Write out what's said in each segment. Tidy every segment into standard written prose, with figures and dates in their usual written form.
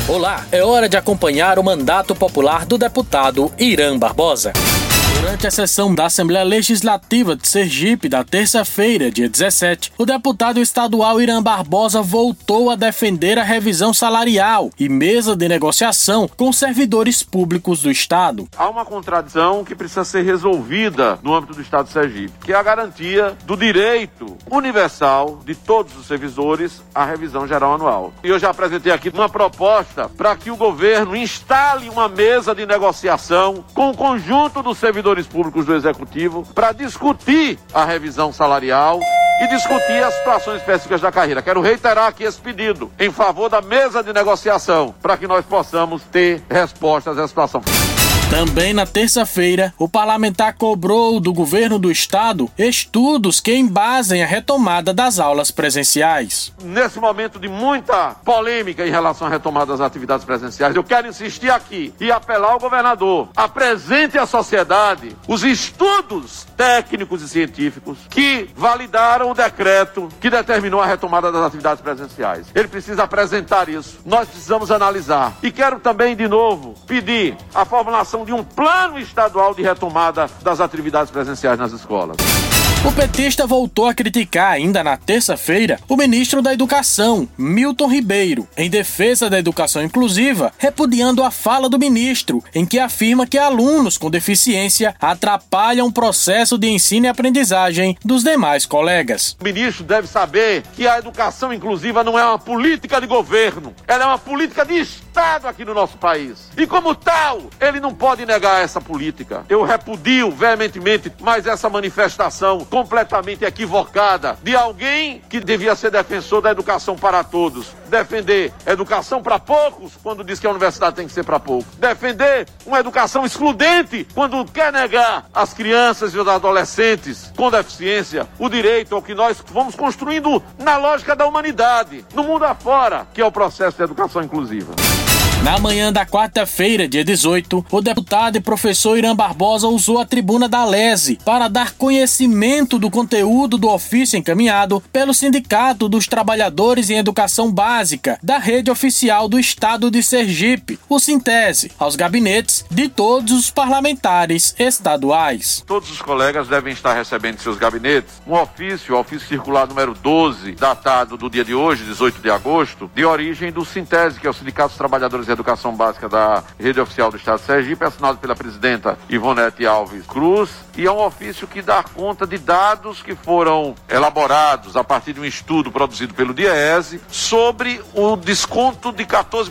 Olá, é hora de acompanhar o mandato popular do deputado Irã Barbosa. Durante a sessão da Assembleia Legislativa de Sergipe, da terça-feira, dia 17, o deputado estadual Irã Barbosa voltou a defender a revisão salarial e mesa de negociação com servidores públicos do Estado. Há uma contradição que precisa ser resolvida no âmbito do Estado de Sergipe, que é a garantia do direito universal de todos os servidores à revisão geral anual. E eu já apresentei aqui uma proposta para que o governo instale uma mesa de negociação com o conjunto dos servidores públicos do Executivo para discutir a revisão salarial e discutir as situações específicas da carreira. Quero reiterar aqui esse pedido em favor da mesa de negociação para que nós possamos ter respostas à situação. Também na terça-feira, o parlamentar cobrou do governo do estado estudos que embasem a retomada das aulas presenciais. Nesse momento de muita polêmica em relação à retomada das atividades presenciais, eu quero insistir aqui e apelar ao governador: apresente à sociedade os estudos técnicos e científicos que validaram o decreto que determinou a retomada das atividades presenciais. Ele precisa apresentar isso. Nós precisamos analisar. E quero também, de novo, pedir a formulação de um plano estadual de retomada das atividades presenciais nas escolas. O petista voltou a criticar ainda na terça-feira o ministro da Educação, Milton Ribeiro, em defesa da educação inclusiva, repudiando a fala do ministro, em que afirma que alunos com deficiência atrapalham o processo de ensino e aprendizagem dos demais colegas. O ministro deve saber que a educação inclusiva não é uma política de governo, ela é uma política de Estado aqui no nosso país. E como tal, ele não pode negar essa política. Eu repudio veementemente mais essa manifestação completamente equivocada de alguém que devia ser defensor da educação para todos. Defender educação para poucos quando diz que a universidade tem que ser para poucos. Defender uma educação excludente quando quer negar às crianças e aos adolescentes com deficiência o direito ao que nós vamos construindo na lógica da humanidade, no mundo afora, que é o processo de educação inclusiva. Na manhã da quarta-feira, dia 18, o deputado e professor Irã Barbosa usou a tribuna da LESE para dar conhecimento do conteúdo do ofício encaminhado pelo Sindicato dos Trabalhadores em Educação Básica da Rede Oficial do Estado de Sergipe, o Sintese, aos gabinetes de todos os parlamentares estaduais. Todos os colegas devem estar recebendo em seus gabinetes um ofício, o ofício circular número 12, datado do dia de hoje, 18 de agosto, de origem do Sintese, que é o Sindicato dos Trabalhadores de Educação Básica da Rede Oficial do Estado de Sergipe, assinado pela presidenta Ivonete Alves Cruz, e é um ofício que dá conta de dados que foram elaborados a partir de um estudo produzido pelo DIEESE sobre o desconto de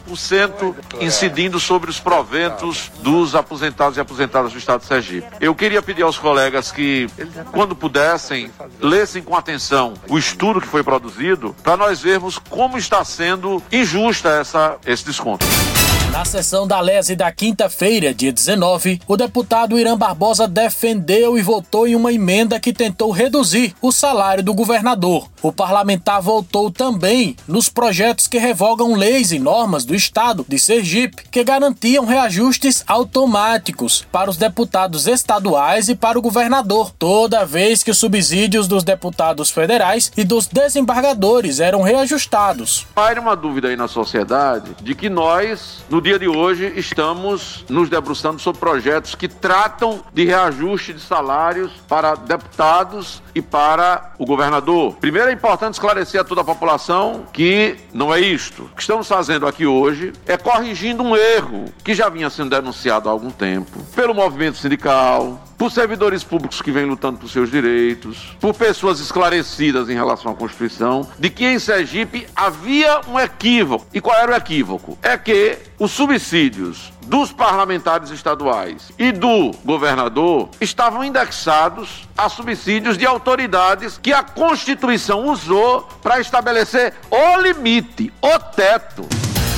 14% incidindo sobre os proventos dos aposentados e aposentadas do Estado de Sergipe. Eu queria pedir aos colegas que, quando pudessem, lessem com atenção o estudo que foi produzido para nós vermos como está sendo injusta esse desconto. Na sessão da LESE da quinta-feira, dia 19, o deputado Irã Barbosa defendeu e votou em uma emenda que tentou reduzir o salário do governador. O parlamentar votou também nos projetos que revogam leis e normas do Estado de Sergipe que garantiam reajustes automáticos para os deputados estaduais e para o governador, toda vez que os subsídios dos deputados federais e dos desembargadores eram reajustados. Há uma dúvida aí na sociedade de que nós, no dia de hoje, estamos nos debruçando sobre projetos que tratam de reajuste de salários para deputados e para o governador. Primeiro, é importante esclarecer a toda a população que não é isto. O que estamos fazendo aqui hoje é corrigindo um erro que já vinha sendo denunciado há algum tempo pelo movimento sindical, por servidores públicos que vêm lutando por seus direitos, por pessoas esclarecidas em relação à Constituição, de que em Sergipe havia um equívoco. E qual era o equívoco? É que os subsídios dos parlamentares estaduais e do governador estavam indexados a subsídios de autoridades que a Constituição usou para estabelecer o limite, o teto.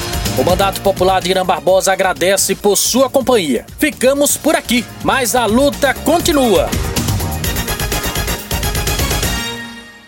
O mandato popular de Irã Barbosa agradece por sua companhia. Ficamos por aqui, mas a luta continua.